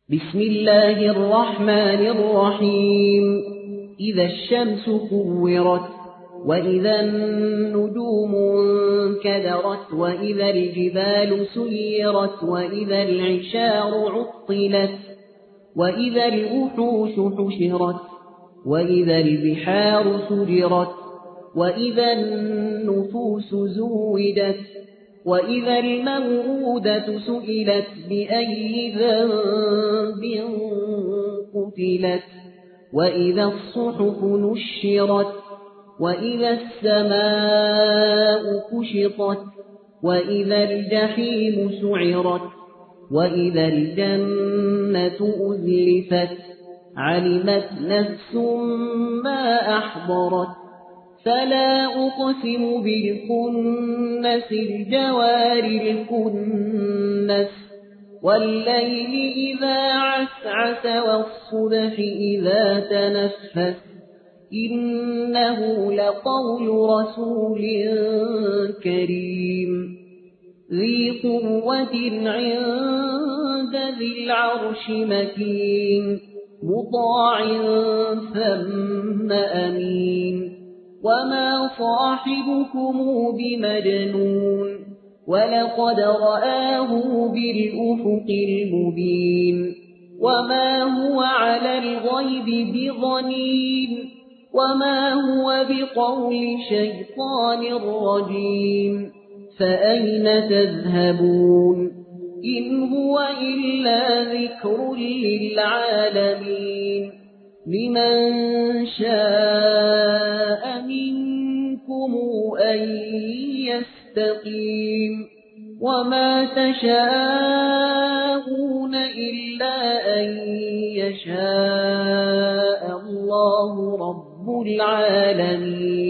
بسم الله الرحمن الرحيم إذا الشمس كورت وإذا النجوم انكدرت وإذا الجبال سيرت وإذا العشار عطلت وإذا الوحوش حشرت وإذا البحار سجرت وإذا النفوس زوجت وإذا الموءودة سئلت بأي ذنب قتلت وإذا الصحف نشرت وإذا السماء كشطت وإذا الجحيم سعرت وإذا الجنة أزلفت علمت نفس ما أحضرت فلا أقسم بالكنس الجوار الكنس والليل إذا عسعس والصبح إذا تنفس إنه لقول رسول كريم ذي قوة عند ذي العرش مكين مطاع ثم أمين وما صاحبكم بمجنون ولقد رآه بالأفق المبين وما هو على الغيب بضنين وما هو بقول شيطان رجيم فأين تذهبون إن هو إلا ذكر للعالمين لمن شاء منكم أن يستقيم وما تشاءون إلا أن يشاء الله رب العالمين.